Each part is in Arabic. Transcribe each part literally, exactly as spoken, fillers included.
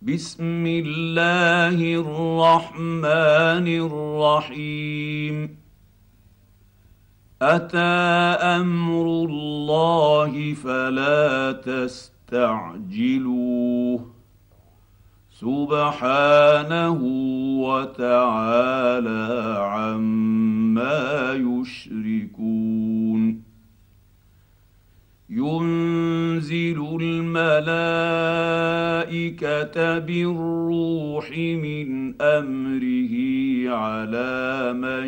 بسم الله الرحمن الرحيم أتى أمر الله فلا تستعجلوه سبحانه وتعالى عما يشركون ينزل الملائكة بالروح من أمره على من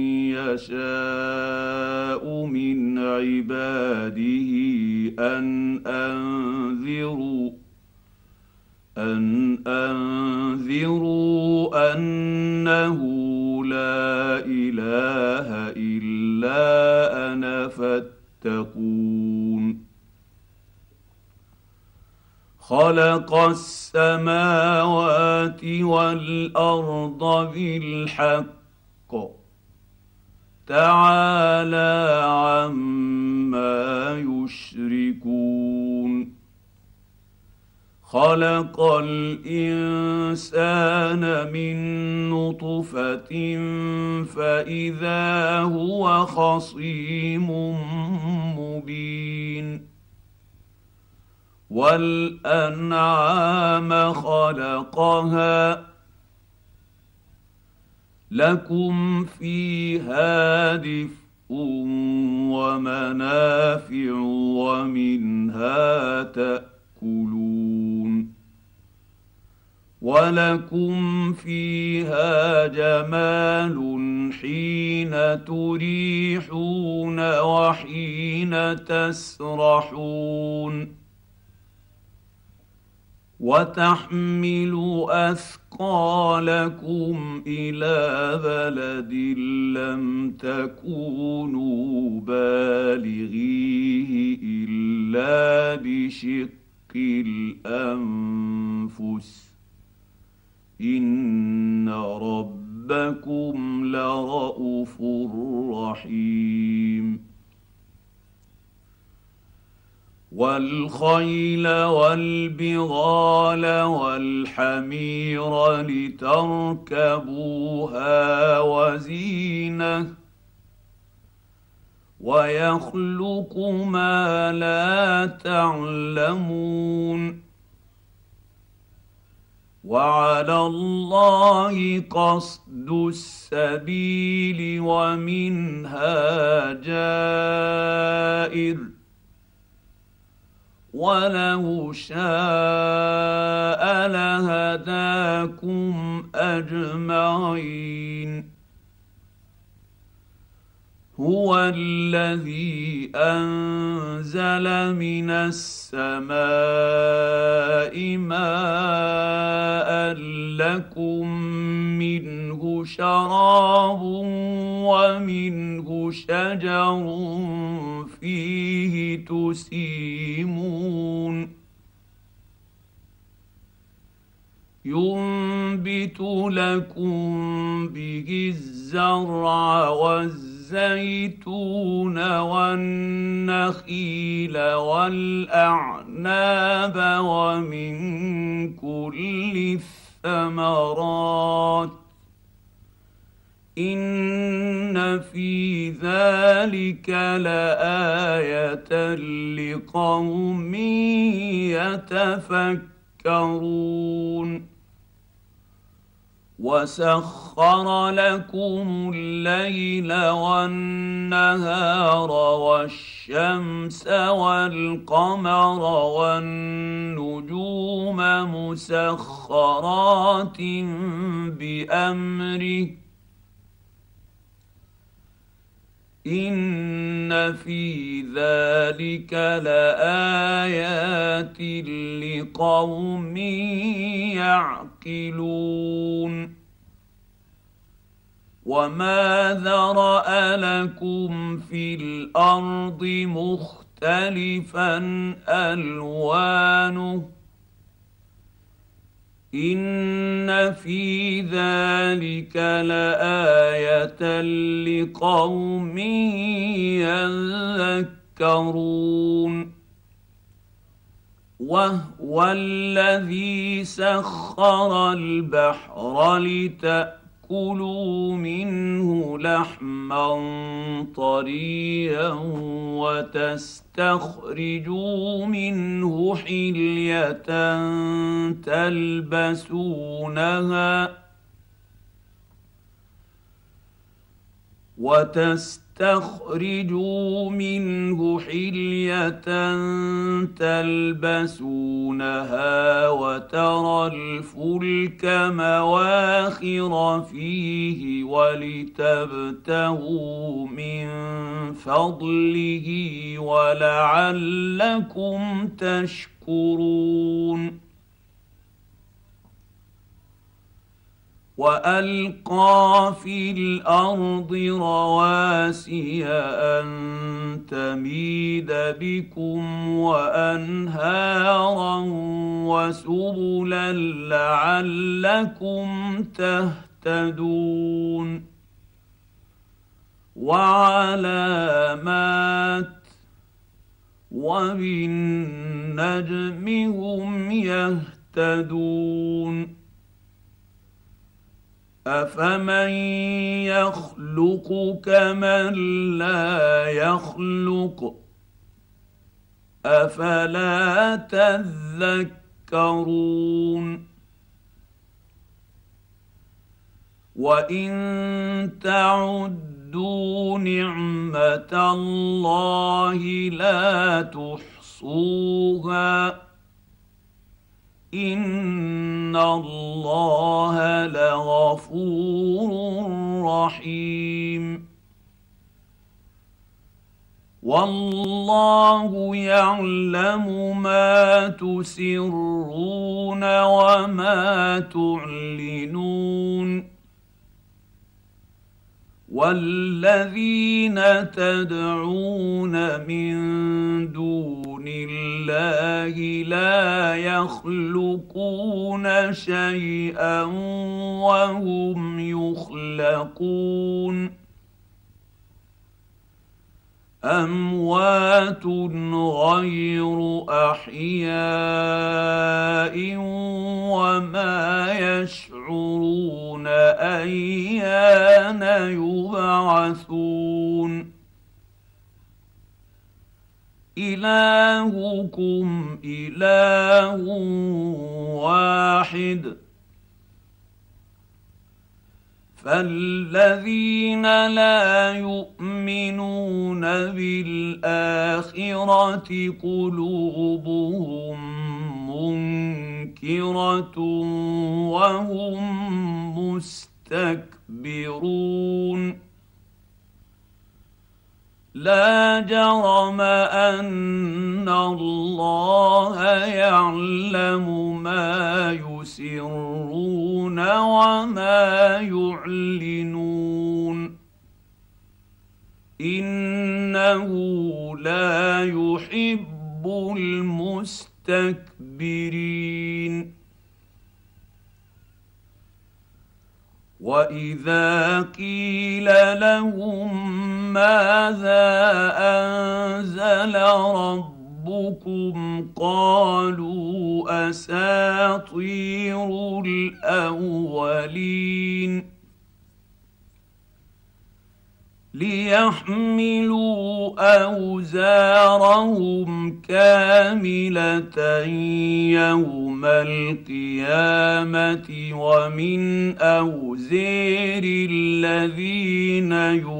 يشاء من عباده أن أنذروا أن أنذروا أنه لا إله إلا أنا فاتقون خلق السماوات والأرض بالحق تعالى عما يشركون خلق الإنسان من نطفة فإذا هو خصيم مبين والأنعام خلقها لكم فيها دفء ومنافع ومنها تأكلون ولكم فيها جمال حين تريحون وحين تسرحون وتحمل أثقالكم إلى بلد لم تكونوا بالغيه إلا بشق الأنفس إن ربكم لرءوف رحيم والخيل والبغال والحمير لتركبوها وزينة ويخلق ما لا تعلمون وعلى الله قصد السبيل ومنها جائر ولو شاء لهداكم أجمعين هو الذي أنزل من السماء ماء لكم منه شراب ومنه شجر فيه تسيمون ينبت لكم به الزرع والزيتون والنخيل والأعناب ومن كل الثمرات إن في ذلك لآية لقوم يتفكرون وسخر لكم الليل والنهار والشمس والقمر والنجوم مسخرات بأمره إن في ذلك لآيات لقوم يعقلون وما ذرأ لكم في الأرض مختلفا ألوانه إن في ذلك لآية لقوم يذكرون وهو الذي سخر البحر لتأكلوا منه لحما طريا وتستخرجوا منه حلية تلبسونها وتستخرجوا منه حلية تلبسونها وترى الفلك مواخر فيه ولتبتغوا من فضله ولعلكم تشكرون. وألقى في الأرض رواسي أن تميد بكم وأنهارا وسبلا لعلكم تهتدون. وعلامات وبالنجم هم يهتدون. أفمن يخلق كمن لا يخلق أفلا تذكرون. وإن تعدوا نعمة الله لا تحصوها إن الله لغفور رحيم. والله يعلم ما تسرون وما تعلنون. والذين تدعون من دون الله لا يخلقون شيئا وهم يخلقون. أموات غير أحياء وما يشعرون أيان يبعثون. إلهكم إله واحد فالذين لا يؤمنون بالآخرة قلوبهم منكرة وهم مستكبرون. لا جرم أن الله يعلم ما يسرون وما يعلنون إنه لا يحب المستكبرين. وإذا قيل لهم ماذا أنزل ربكم قالوا أساطير الأولين ليحملوا أوزارهم كاملة يوم القيامة ومن أوزار الذين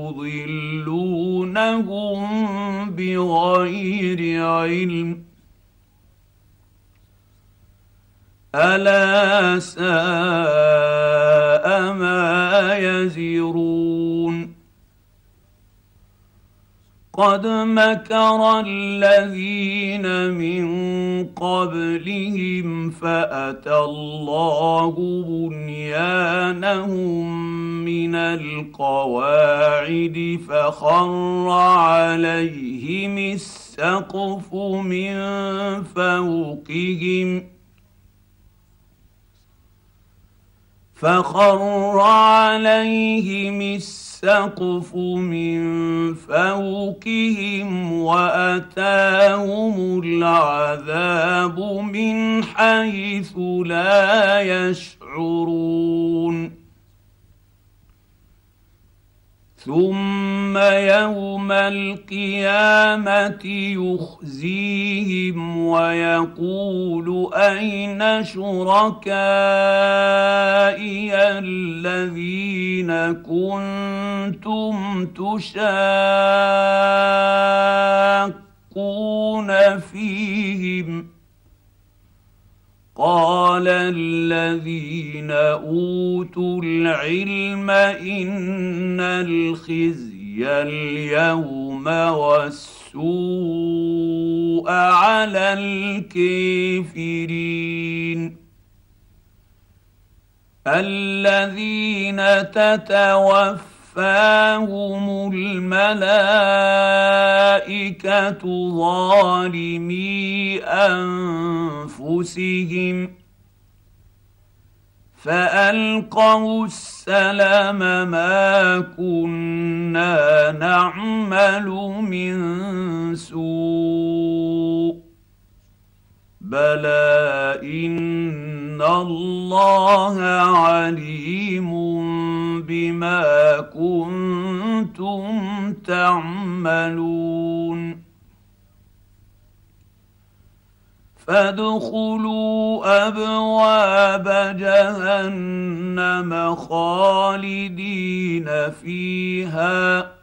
يضلونهم بغير علم ألا ساء ما يزرون. قد مكر الذين من قبلهم فأتى الله بنيانهم من القواعد فخر عليهم السقف من فوقهم فخر عليهم السقف السقف من فوقهم واتاهم العذاب من حيث لا يشعرون ثم يوم القيامه يخزيهم ويقول اين شركائي الذين كنتم تشاقون فيهم قال الذين اوتوا العلم ان الخزي اليوم والسوء على الكافرين الذين تتوفاهم الملائكة ظالمي أنفسهم فألقوا السلم ما كنا نعمل من سوء بلى إن الله عليم بما كنتم تعملون فادخلوا أبواب جهنم خالدين فيها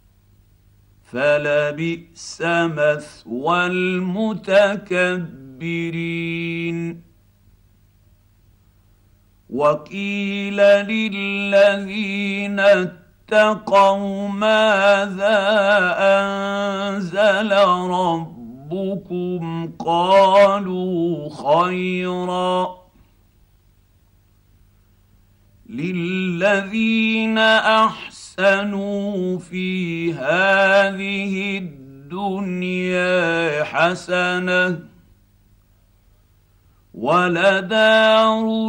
فلبئس مثوى المتكبرين وقيل للذين اتقوا ماذا أنزل ربكم قالوا خيرا للذين أحسنوا في هذه الدنيا حسنة ولدار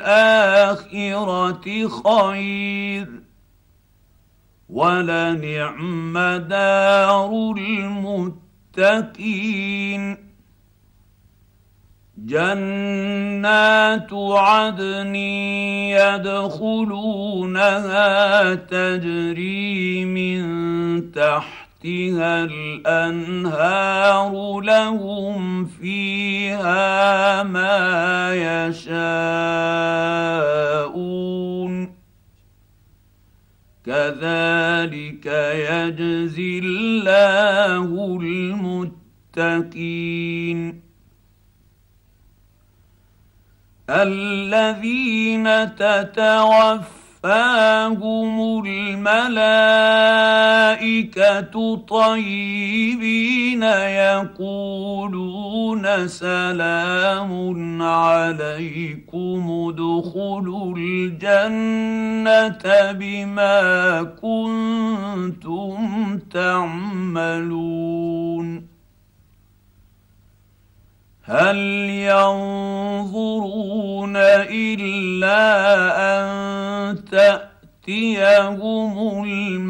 الآخرة خير ولنعم دار المتقين جنات عدن يدخلونها تجري من تحتها الأنهار لهم فيها ما يشاءون كذلك يجزي الله المتقين الذين تتوفاهم الملائكة طيبين يقولون سلام عليكم ادخلوا الجنة بما كنتم تعملون هل ينظرون إلا أن تأتيهم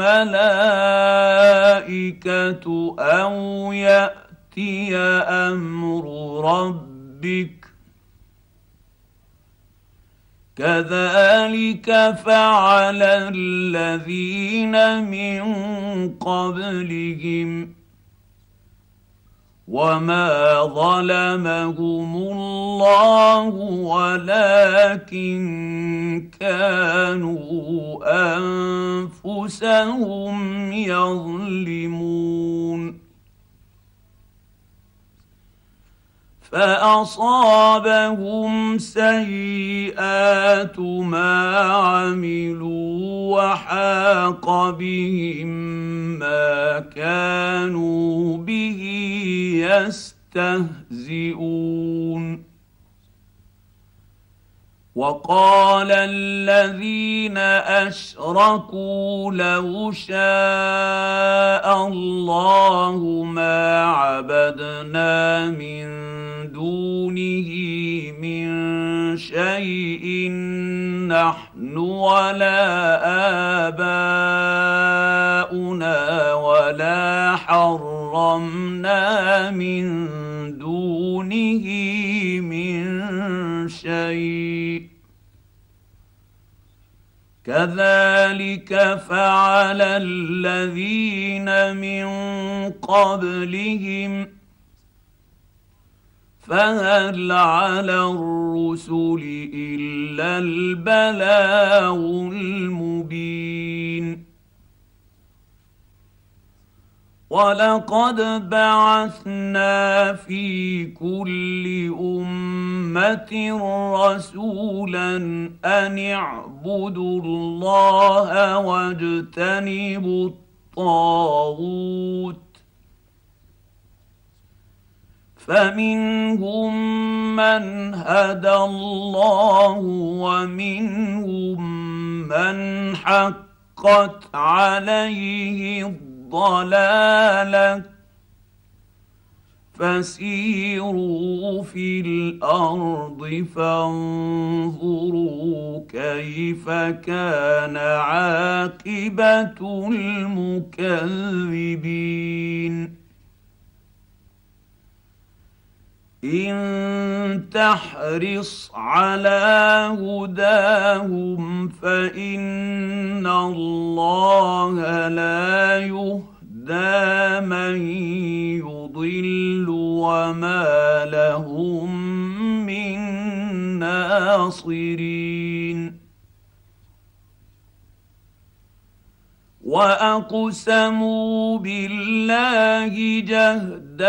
الملائكة أو يأتي أمر ربك كذلك فعل الذين من قبلهم وما ظلمهم الله ولكن كانوا أنفسهم يظلمون فأصابهم سيئات ما عملوا وحاق بهم ما كانوا به يستهزئون وقال الذين أشركوا لو شاء الله ما عبدنا من دونه من شيء نحن ولا آباؤنا ولا حرمنا من دونه من شيء كذلك فعل الذين من قبلهم فهل على الرسل إلا البلاغ المبين ولقد بعثنا في كل أمة رسولا أن اعبدوا الله واجتنبوا الطاغوت فمنهم من هدى الله ومنهم من حقت عليه الضلاله فسيروا في الارض فانظروا كيف كان عاقبه المكذبين إن تحرص على هداهم فإن الله لا يهدى من يضل وما لهم من ناصرين وأقسموا بالله جهد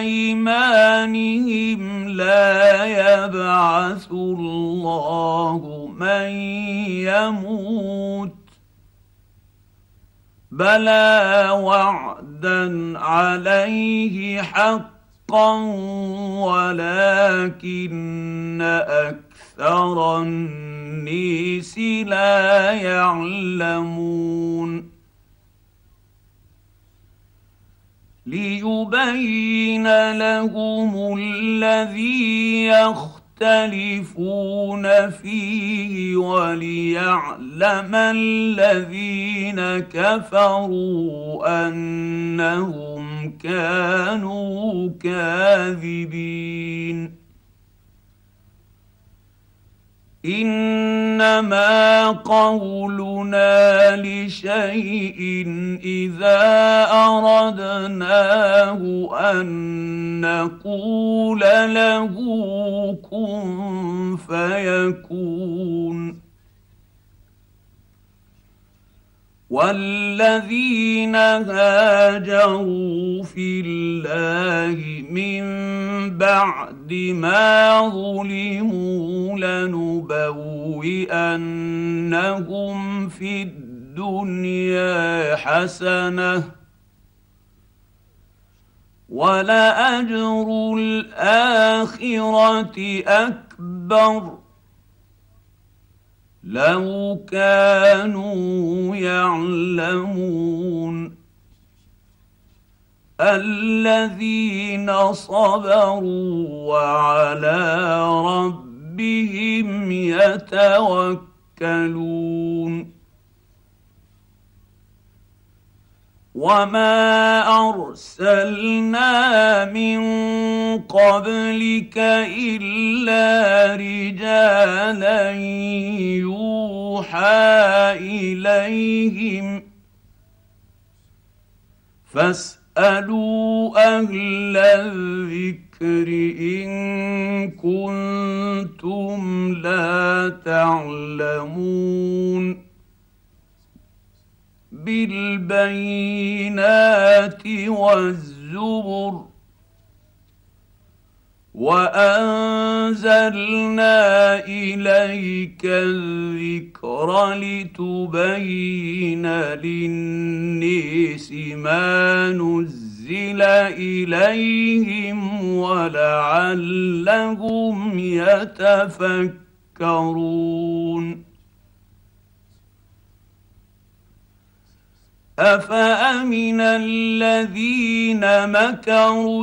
أيمانهم لا يبعث الله من يموت بلى وعدا عليه حقا ولكن أكثر الناس لا يعلمون ليبين لهم الذي يختلفون فيه وليعلم الذين كفروا أنهم كانوا كاذبين إنما قولنا لشيء إذا أردناه أن نقول له كن فيكون والذين هاجروا في الله من بعد ما ظلموا لنبوئنهم في الدنيا حسنة ولأجر الآخرة أكبر لو كانوا يعلمون الذين صبروا وعلى ربهم يتوكلون وما أرسلنا من قبلك إلا رجالا يوحى إليهم فاسألوا أهل الذكر إن كنتم لا تعلمون بالبينات والزبر وأنزلنا إليك الذكر لتبين للناس ما نزل إليهم ولعلهم يتفكرون أفأمن الذين مكروا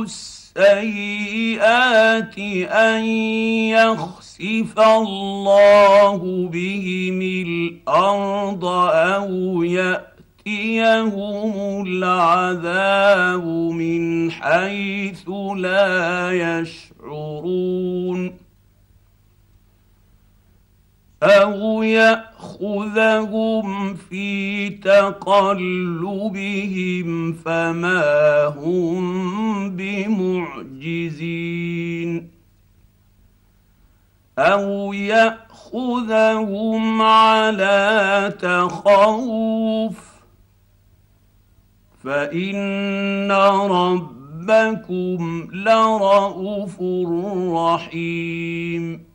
السيئات أن يخسف الله بهم الأرض أو يأتي ياتيهم العذاب من حيث لا يشعرون او ياخذهم في تقلبهم فما هم بمعجزين او ياخذهم على تخوف فان ربكم لرءوف رحيم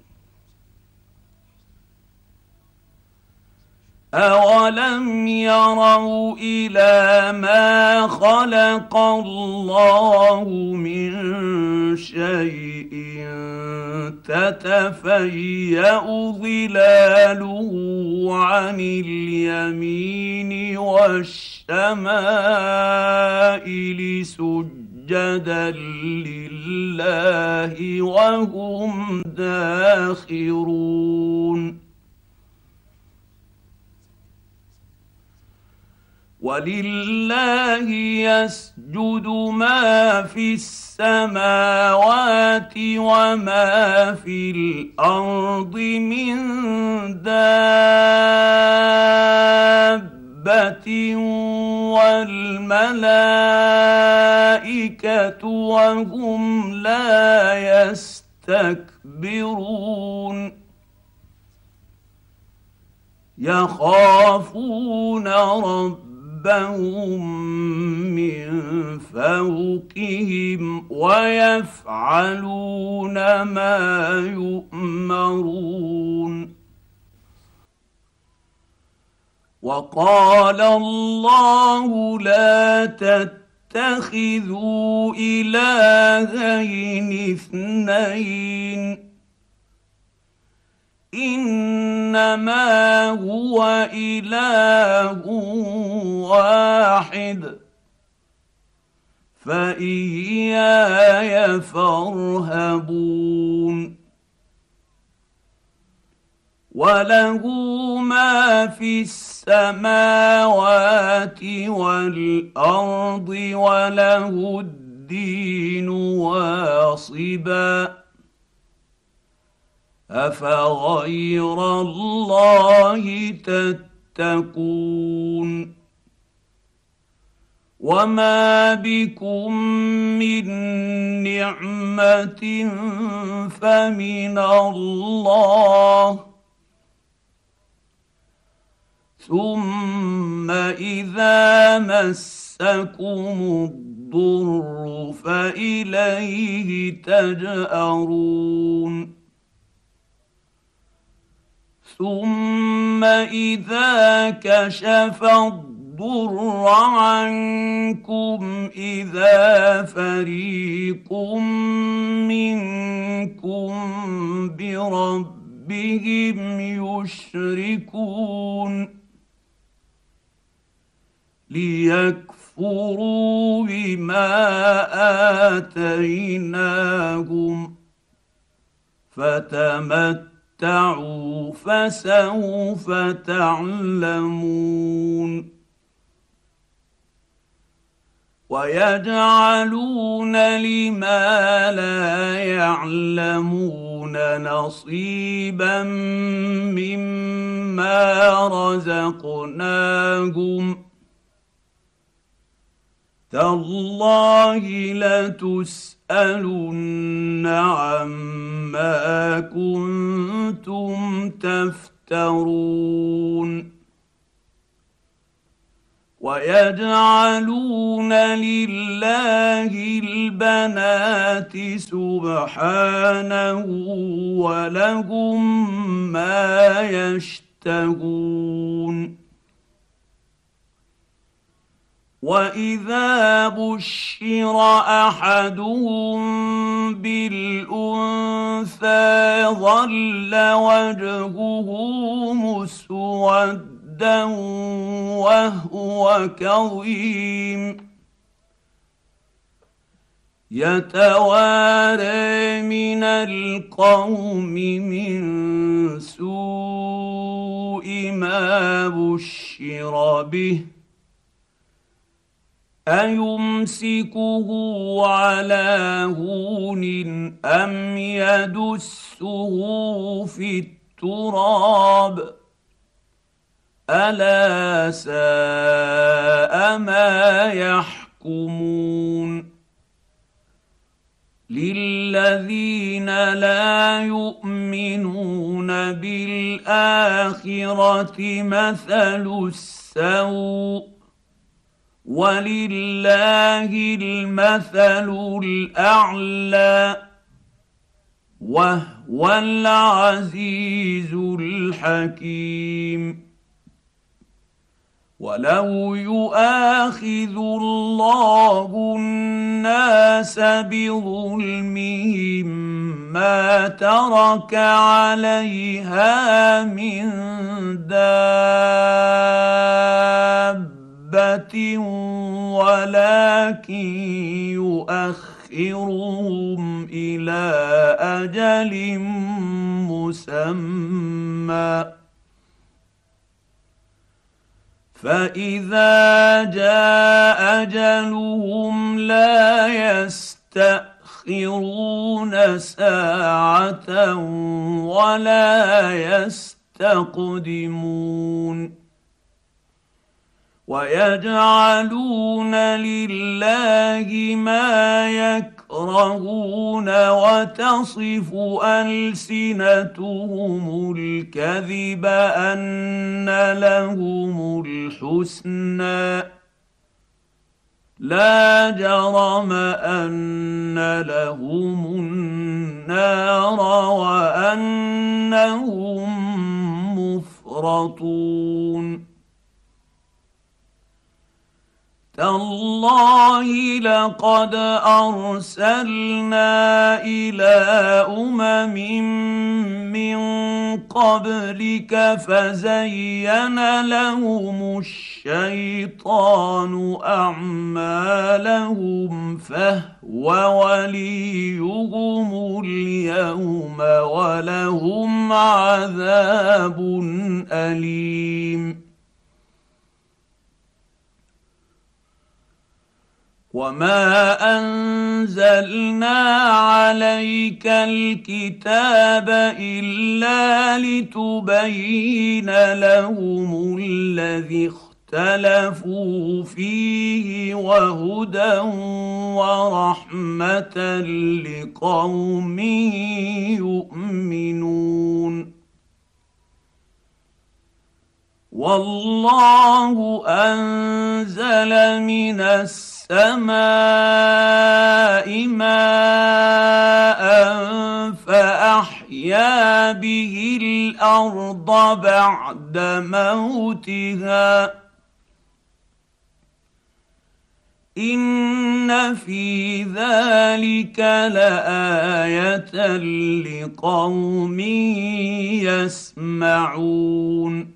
أولم يروا إلى ما خلق الله من شيء تتفيأ ظلاله عن اليمين والشمائل سجدا لله وهم داخرون ولله يسجد ما في السماوات وما في الارض من دابه والملائكه وهم لا يستكبرون يخافون ربهم ربهم من فوقهم ويفعلون ما يؤمرون وقال الله لا تتخذوا إلهين اثنين انما هو اله واحد فاياي فارهبون وله ما في السماوات والارض وله الدين واصبا أفغير الله تتقون وما بكم من نعمة فمن الله ثم إذا مسكم الضر فإليه تجأرون ثم إذا كشف الضر عنكم إذا فريق منكم بربهم يشركون ليكفروا بما آتيناهم فتمتعوا تعوا فسوف تعلمون ويجعلون لما لا يعلمون نصيبا مما رزقناهم تالله لتسألن عما كنتم تفترون ويجعلون لله البنات سبحانه ولهم ما يشتهون واذا بشر احدهم بالانثى ظل وجهه مسودا وهو كظيم يتوارى من القوم من سوء ما بشر به ايمسكه على هون ام يدسه في التراب الا ساء ما يحكمون للذين لا يؤمنون بالاخره مثل السوء ولله المثل الاعلى وهو العزيز الحكيم ولو يؤاخذ الله الناس بظلمهم ما ترك عليها من دابة ولكن يؤخرهم إلى أجل مسمى فإذا جاء أجلهم لا يستأخرون ساعة ولا يستقدمون ويجعلون لله ما يكرهون وتصف ألسنتهم الكذب أن لهم الحسنى لا جرم أن لهم النار وأنهم مفرطون تالله لقد ارسلنا الى امم من قبلك فزين لهم الشيطان اعمالهم فهو وليهم اليوم ولهم عذاب اليم وما انزلنا عليك الكتاب الا لتبين لهم الذي اختلفوا فيه وهدى ورحمه لقوم يؤمنون والله انزل من السماء السماء ماء فأحيا به الأرض بعد موتها إن في ذلك لآية لقوم يسمعون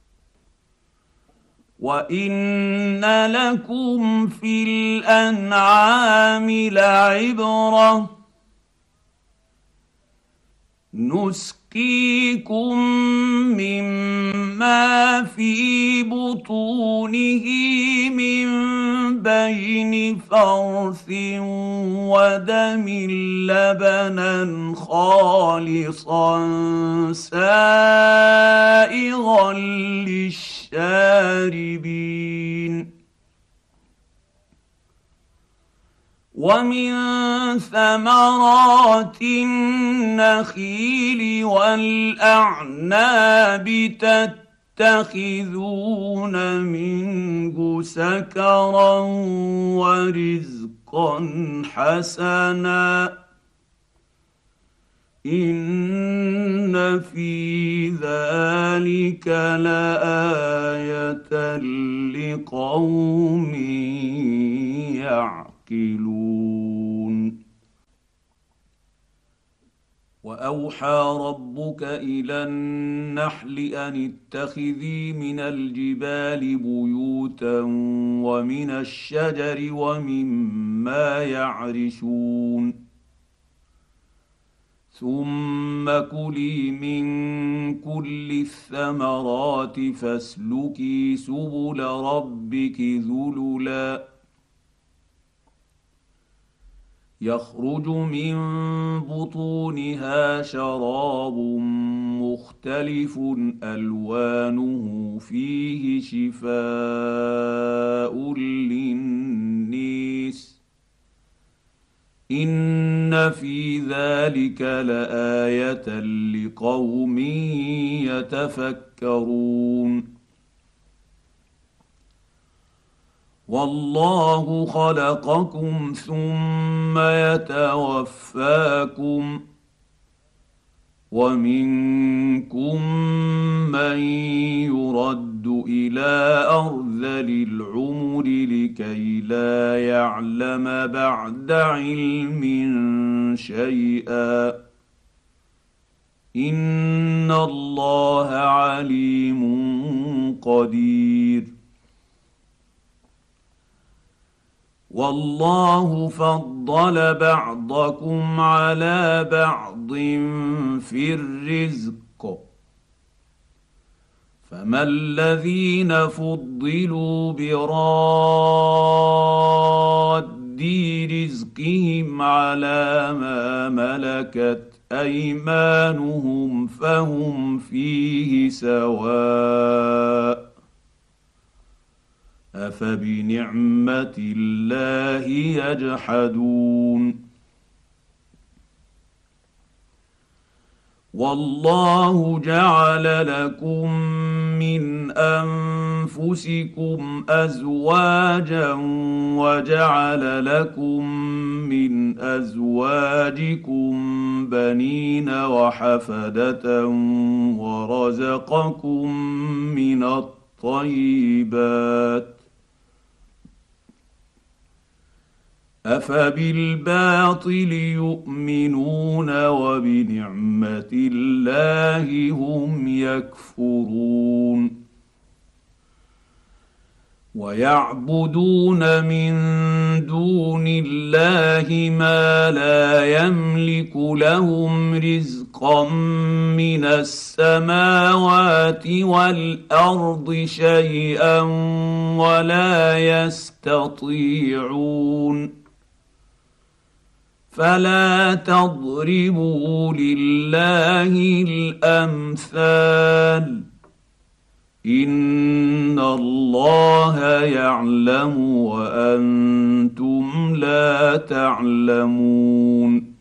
وان لكم في الانعام لعبره نسقيكم مما في بطونه من بين فرث ودم لبنا خالصا سائغا للشاربين ومن ثمرات النخيل والاعناب تتخذون منه سكرا ورزقا حسنا ان في ذلك لايه لقوم يعقلون واوحى ربك الى النحل ان اتخذي من الجبال بيوتا ومن الشجر ومما يعرشون ثم كلي من كل الثمرات فاسلكي سبل ربك ذللا يخرج من بطونها شراب مختلف الوانه فيه شفاء للناس ان في ذلك لايه لقوم يتفكرون والله خلقكم ثم يتوفاكم ومنكم من يرد الى ارذل العمر لكي لا يعلم بعد علم شيئا ان الله عليم قدير والله فضل بعضكم على بعض في الرزق فما الذين فضلوا براد رزقهم على ما ملكت ايمانهم فهم فيه سواء افبنعمه الله يجحدون والله جعل لكم من انفسكم ازواجا وجعل لكم من ازواجكم بنين وحفده ورزقكم من الطيبات افبالباطل يؤمنون وبنعمه الله هم يكفرون ويعبدون من دون الله ما لا يملك لهم رزقا من السماوات والارض شيئا ولا يستطيعون فلا تضربوا لله الامثال ان الله يعلم وانتم لا تعلمون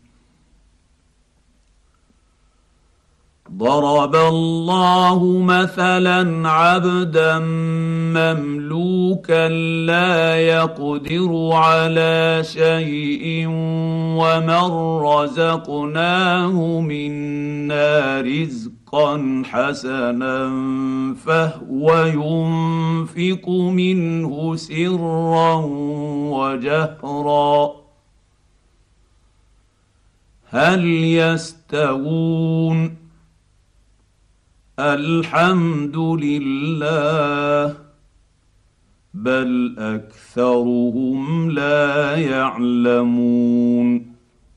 ضرب الله مثلا عبدا مملوكا لا يقدر على شيء ومن رزقناه منا رزقا حسنا فهو ينفق منه سرا وجهرا هل يستوون الحمد لله بل اكثرهم لا يعلمون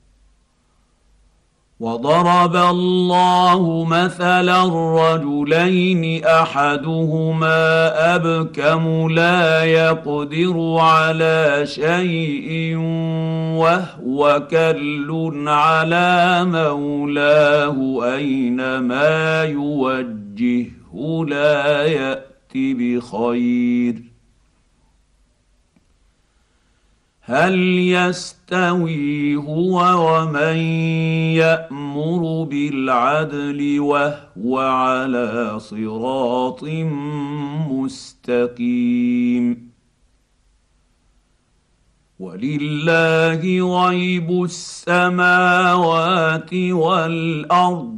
وضرب الله مثلا رجلين احدهما ابكم لا يقدر على شيء وهو كل على مولاه اينما يوجهه لا يأت بخير هل يستوي هو ومن يأمر بالعدل وهو على صراط مستقيم ولله غيب السماوات والارض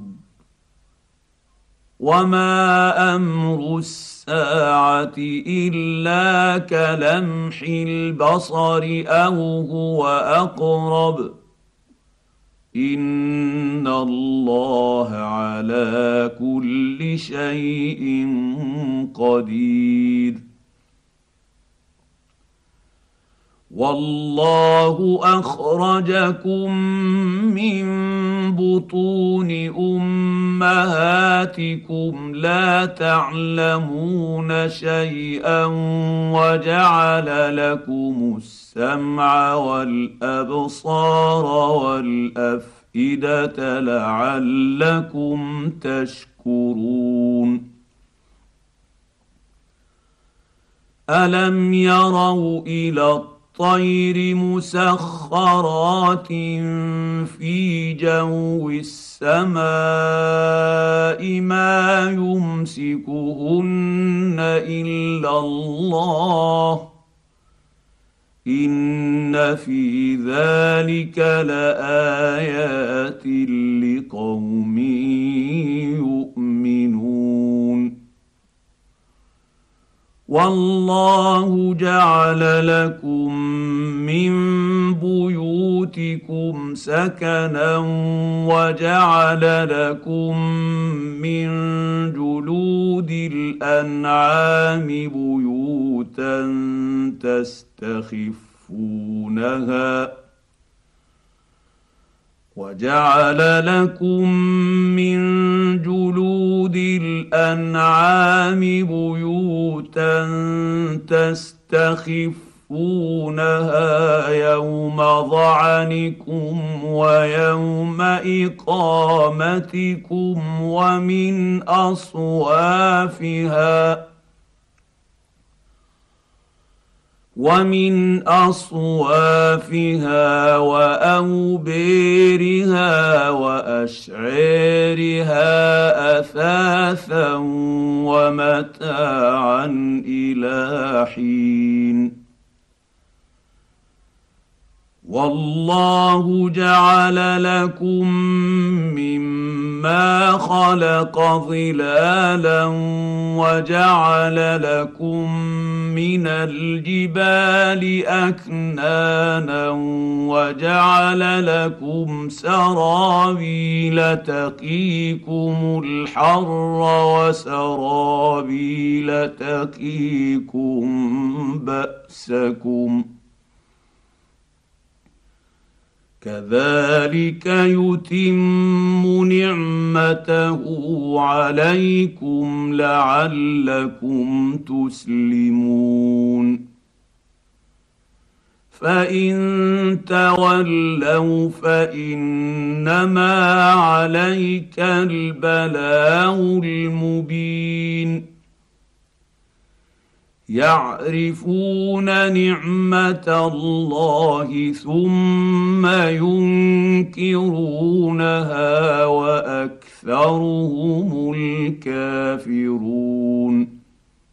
وما امر الساعه الا كلمح البصر او هو اقرب ان الله على كل شيء قدير والله اخرجكم من بطون امهاتكم لا تعلمون شيئا وجعل لكم السمع والابصار والافئده لعلكم تشكرون. الم يروا الى الطير مسخرات في جو السماء ما يمسكهن الا الله ان في ذلك لايات لقوم يؤمنون. والله جعل لكم من بيوتكم سكنا وجعل لكم من جلود الانعام بيوتا تستخفونها وجعل لكم من جلود الانعام بيوتا تستخفونها يوم ظعنكم ويوم اقامتكم ومن اصوافها ومن أصوافها وأوبيرها وأشعارها أثاثا ومتاعا إلى حين. والله جعل لكم مما خلق ظلالا وجعل لكم من الجبال أكنانا وجعل لكم سرابيل تقيكم الحر وسرابيل تقيكم بأسكم كذلك يتم نعمته عليكم لعلكم تسلمون. فإن تولوا فإنما عليك البلاغ المبين. يعرفون نعمة الله ثم ينكرونها وأكثرهم الكافرون.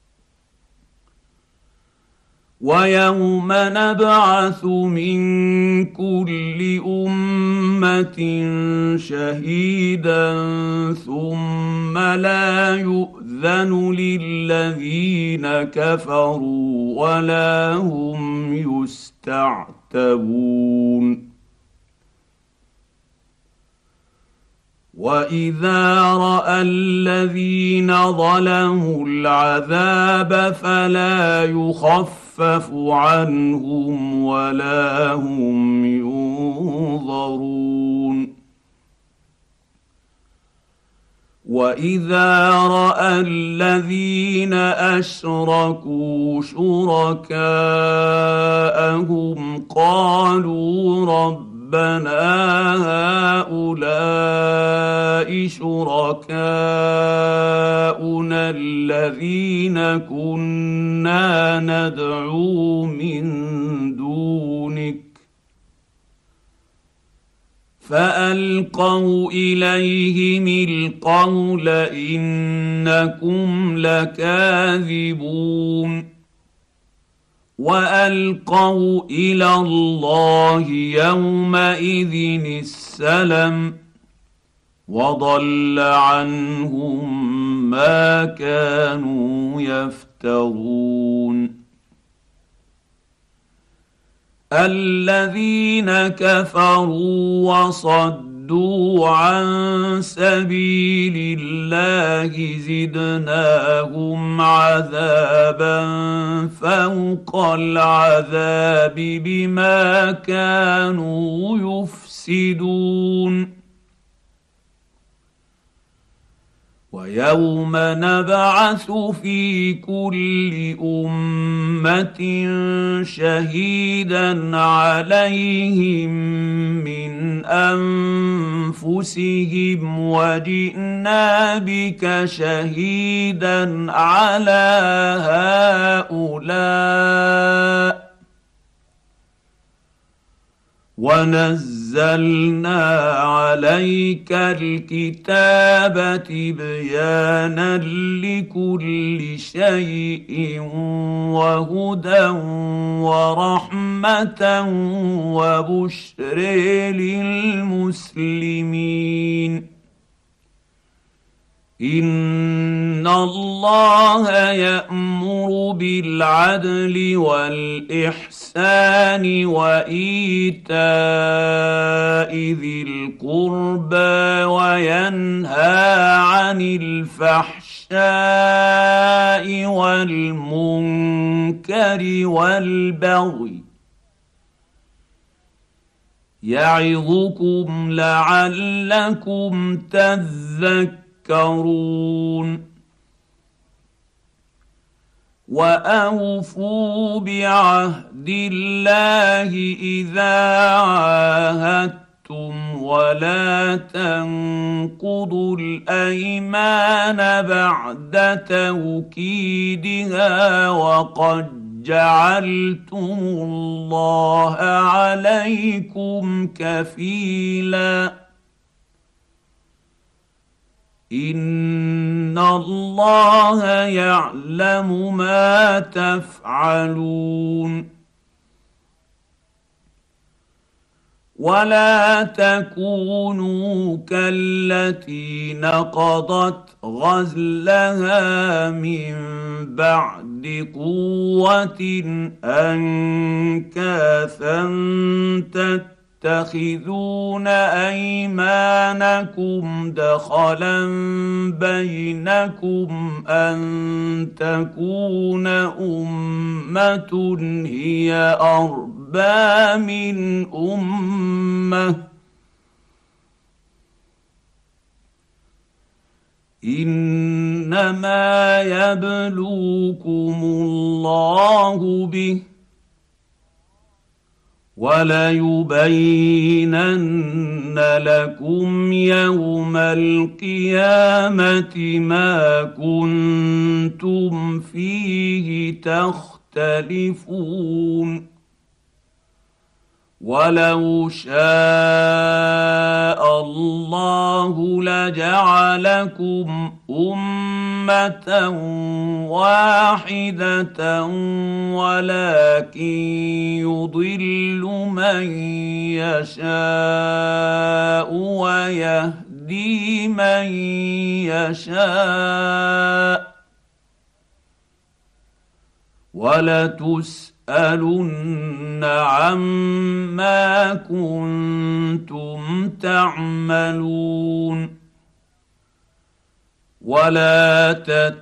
ويوم نبعث من كل أمة شهيدا ثم لا يؤذن للذين كفروا ولا هم يستعتبون. وإذا رأى الذين ظلموا العذاب فلا يخفف عنهم ولا هم ينظرون. وإذا رأى الذين أشركوا شركاءهم قالوا ربنا هؤلاء شركاؤنا الذين كنا ندعو من دونك فألقوا إليهم القول إنكم لكاذبون. وألقوا إلى الله يومئذ السلم وضل عنهم ما كانوا يفترون. الذين كفروا وصدوا وصدوا عن سبيل الله زدناهم عذابا فوق العذاب بما كانوا يفسدون. ويوم نبعث في كل امه شهيدا عليهم من انفسهم وجئنا بك شهيدا على هؤلاء ونزلنا عليك الكتاب تبيانا لكل شيء وهدى ورحمة وبشر للمسلمين. إن الله يأمر بالعدل والإحسان وإيتاء ذي القربى وينهى عن الفحشاء والمنكر والبغي يعظكم لعلكم تذكرون. وأوفوا بعهد الله إذا عاهدتم ولا تنقضوا الأيمان بعد توكيدها وقد جعلتم الله عليكم كفيلا. إن الله يعلم ما تفعلون. ولا تكونوا كالتي نقضت غزلها من بعد قوة أنكاثا تتخذون أيمانكم دخلا بينكم أن تكون أمة هي أربى من أمة إنما يبلوكم الله به وليبينن لكم يوم القيامة ما كنتم فيه تختلفون. ولو شاء الله لجعلكم أمة واحدة ولكن يضل من يشاء ويهدي من يشاء ولتسألن عما كنتم تعملون. ولا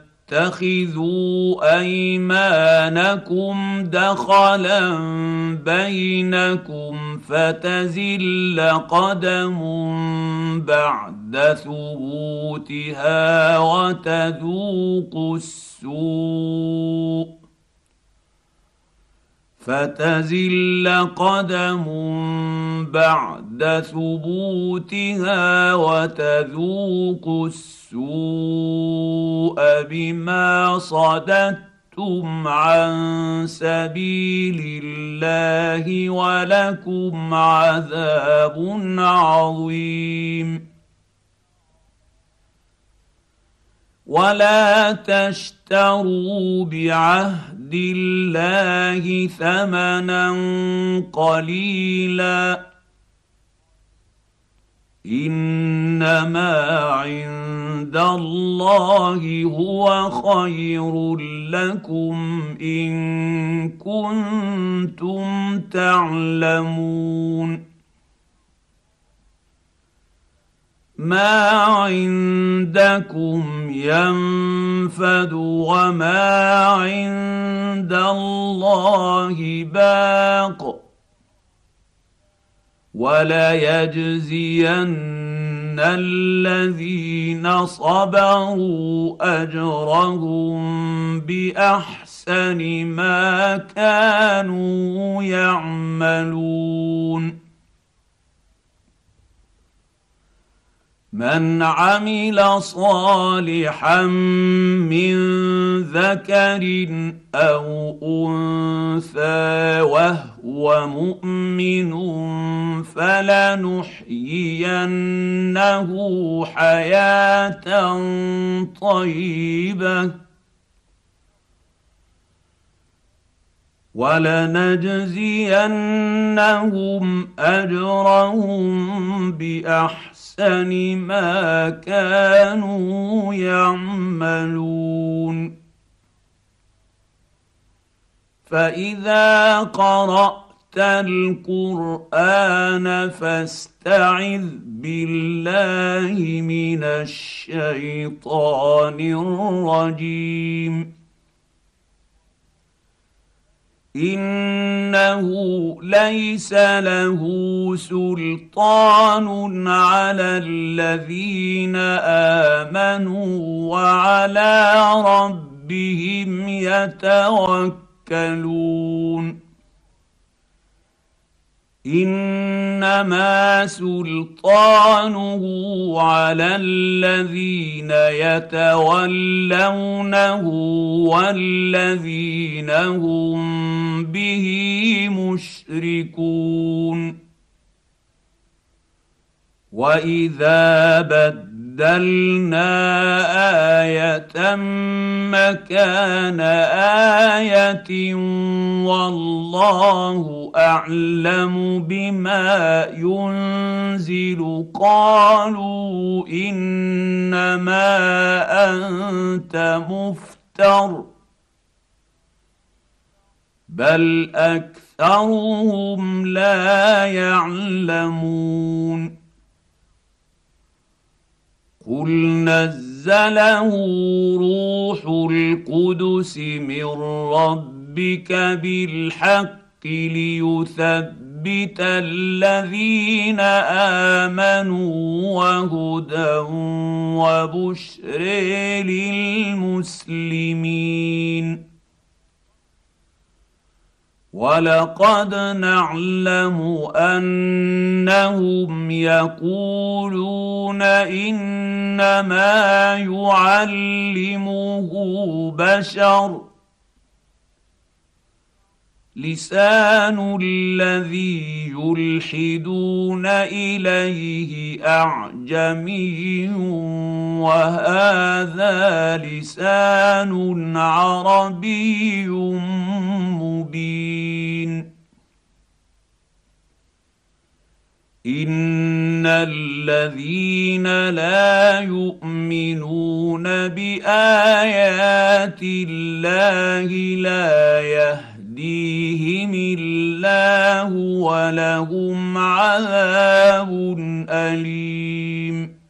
تتخذوا أيمانكم دخلا بينكم فتزل قدم بعد ثبوتها وتذوقوا السوء فتزل قدم بعد ثبوتها وتذوقوا السوء بما صددتم عن سبيل الله ولكم عذاب عظيم. ولا تشتروا بعهد الله ثمنا قليلا إنما عند الله هو خير لكم إن كنتم تعلمون. ما عندكم ينفد وما عند الله باق وليجزين الذين صبروا اجرهم باحسن ما كانوا يعملون. من عمل صالحا من ذكر او انثى وهو مؤمن فلنحيينه حياه طيبه ولنجزينهم اجرهم باحسن ما كانوا يعملون. فاذا قرات القران فاستعذ بالله من الشيطان الرجيم. انه ليس له سلطان على الذين امنوا وعلى ربهم يتوكلون. انما سلطانه على الذين يتولونه والذين هم به مشركون. واذا بدلنا ايه مكان ايه والله اعلم بما ينزل قالوا انما انت مفتر بل اكثرهم لا يعلمون. قل نزله روح القدس من ربك بالحق ليثبت الذين امنوا وهدى وبشر للمسلمين. ولقد نعلم انهم يقولون انما يعلمه بشر لسان الذي يلحدون اليه اعجمي وهذا لسان عربي مبين. ان الذين لا يؤمنون بايات الله لا يهديهم الله ولهم عذاب أليم.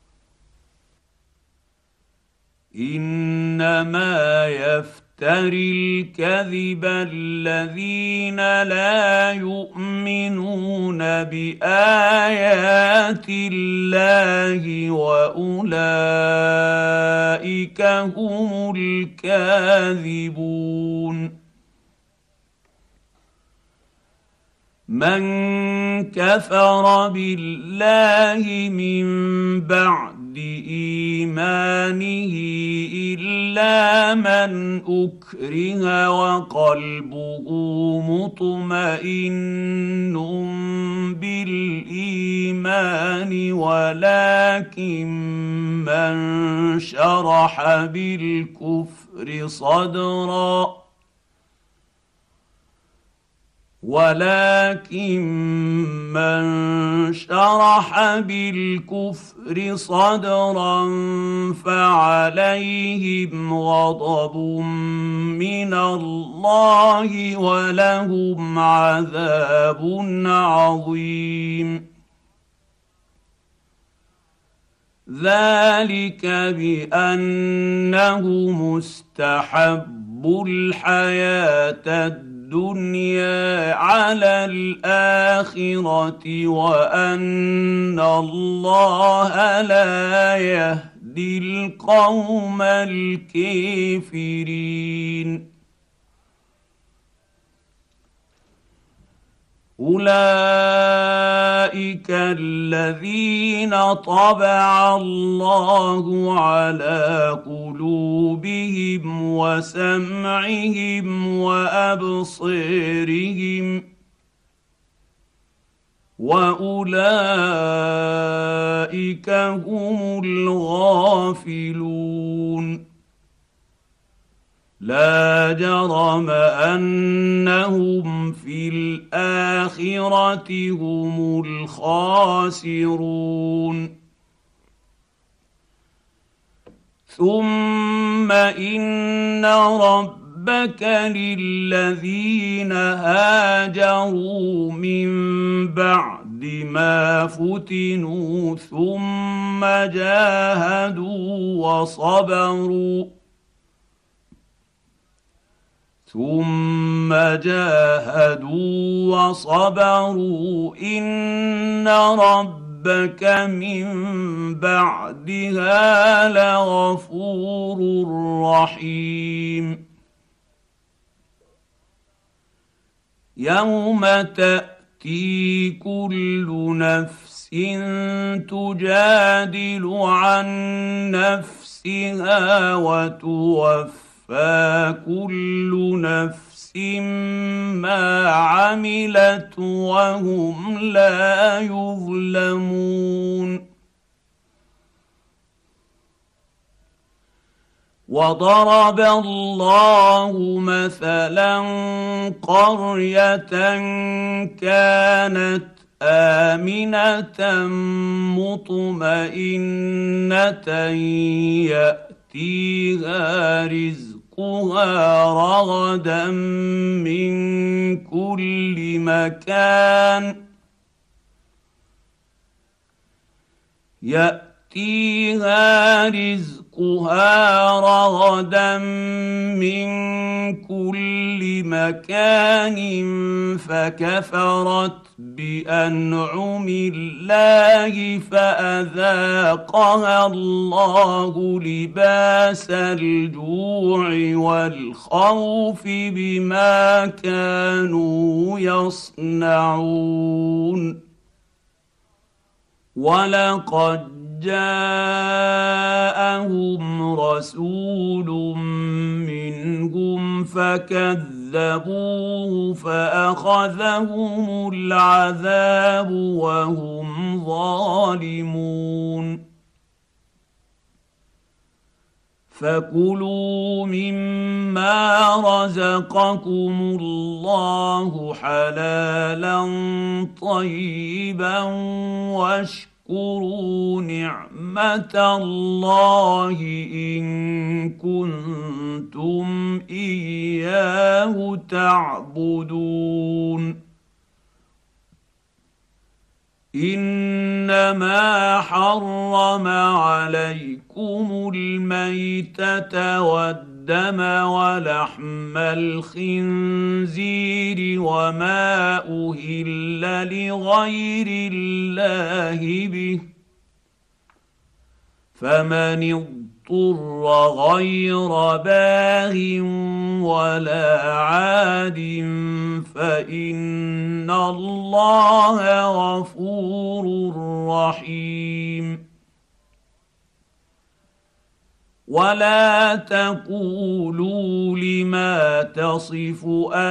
انما يفتري الكذب الذين لا يؤمنون بايات الله واولئك هم الكاذبون. من كفر بالله من بعد ايمانه الا من اكره وقلبه مطمئن بالايمان ولكن من شرح بالكفر صدرا ولكن من شرح بالكفر صدرا فعليهم غضب من الله ولهم عذاب عظيم. ذلك بانهم استحبوا الحياه الدنيا على الاخره وان الله لا يهدي القوم الكافرين. اولئك الذين طبع الله على قلوبهم وسمعهم وابصارهم واولئك هم الغافلون. لا جرم انهم في الاخره هم الخاسرون. ثم ان ربك للذين هاجروا من بعد ما فتنوا ثم جاهدوا وصبروا ثم جاهدوا وصبروا ان ربك من بعدها لغفور رحيم. يوم تاتي كل نفس تجادل عن نفسها وتوفى فكل نفس ما عملت وهم لا يظلمون. وضرب الله مثلا قرية كانت آمنة مطمئنة يأتيها رزقها رغدا من كل مكان يأتيها رزقها رغدا من كل مكان فكفرت بأنعم الله فأذاقها الله لباس الجوع والخوف بما كانوا يصنعون. ولقد جاءهم رسول منهم فكذبوه فأخذهم العذاب وهم ظالمون. فكلوا مما رزقكم الله حلالا طيبا واشكروا اذكروا نعمة الله إن كنتم إياه تعبدون. إنما حرم عليكم الميتة والدم ولحم الخنزير وما أهل لغير الله به، فمن اضطر غير باغ ولا عاد فإن الله غفور رحيم. ولا تقولوا لما تصف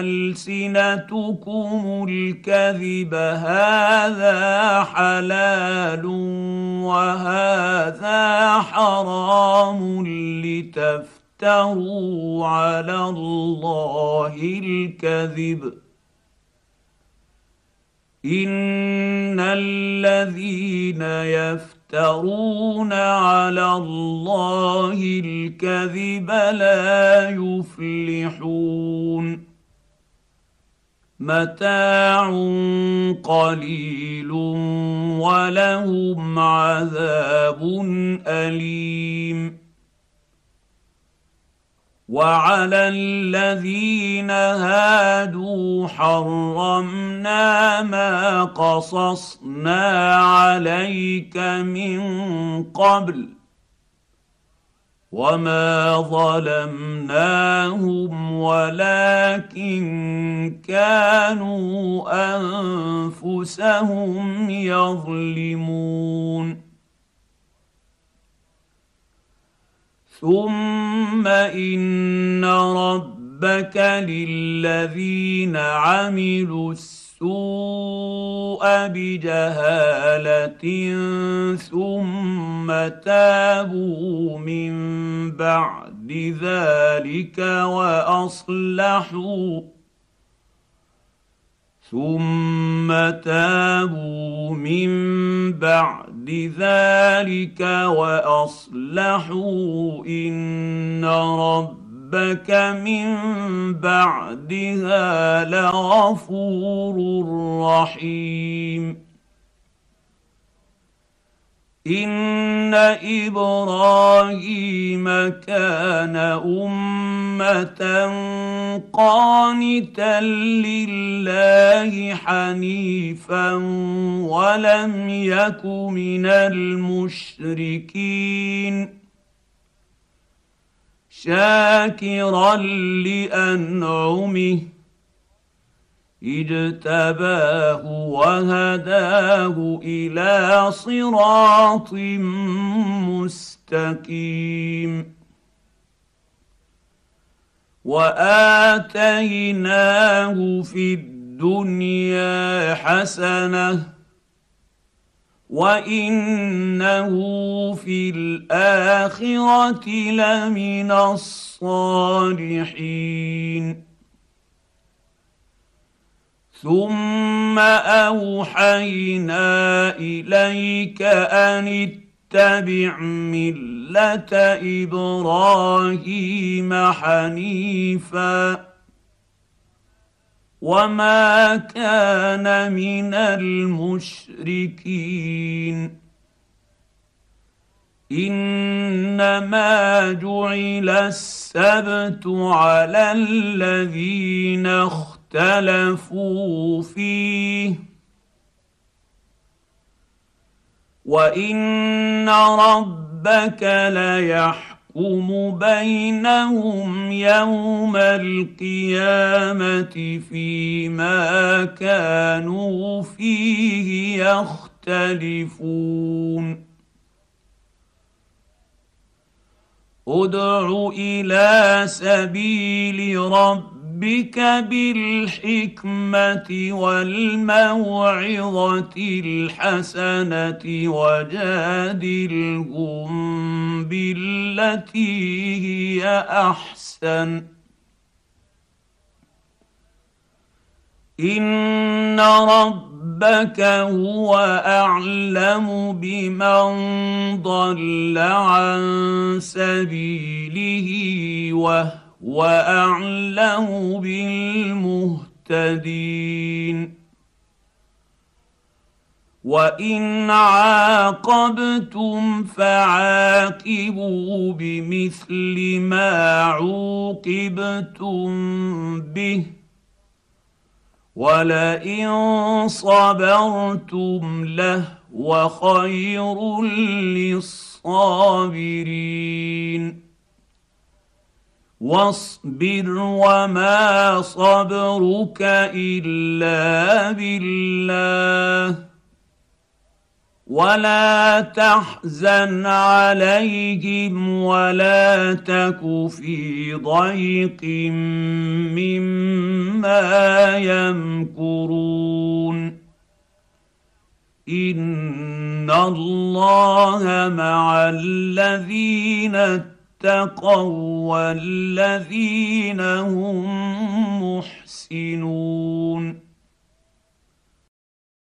ألسنتكم الكذب هذا حلال وهذا حرام لتفتروا على الله الكذب، إن الذين يفترون على الله الكذب لا يفلحون. متاع قليل ولهم عذاب أليم. وعلى الذين هادوا حرمنا ما قصصنا عليك من قبل وما ظلمناهم ولكن كانوا انفسهم يظلمون. ثم ان ربك للذين عملوا السوء بجهاله ثم تابوا من بعد ذلك واصلحوا ثم تابوا من بعد ذلك واصلحوا ان ربك من بعدها لغفور رحيم. ان ابراهيم كان امه قانتا لله حنيفا ولم يك من المشركين شاكرا لانعمه اجتباه وهداه الى صراط مستقيم. واتيناه في الدنيا حسنه وانه في الاخره لمن الصالحين. ثم اوحينا اليك ان اتبع مله ابراهيم حنيفا وما كان من المشركين. انما جعل السبت على الذين اختلفوا فيه وان ربك ليحكم بينهم يوم القيامه فيما كانوا فيه يختلفون. ادع الى سبيل ربك بالحكمه والموعظه الحسنه وجادلهم بالتي هي احسن ان ربك هو اعلم بمن ضل عن سبيله وهو اعلم بالمهتدين. وان عاقبتم فعاقبوا بمثل ما عوقبتم به ولئن صبرتم لهو خير للصابرين. واصبر وما صبرك الا بالله ولا تحزن عليهم ولا تك في ضيق مما يمكرون. ان الله مع الذين اتقوا والذين هم محسنون.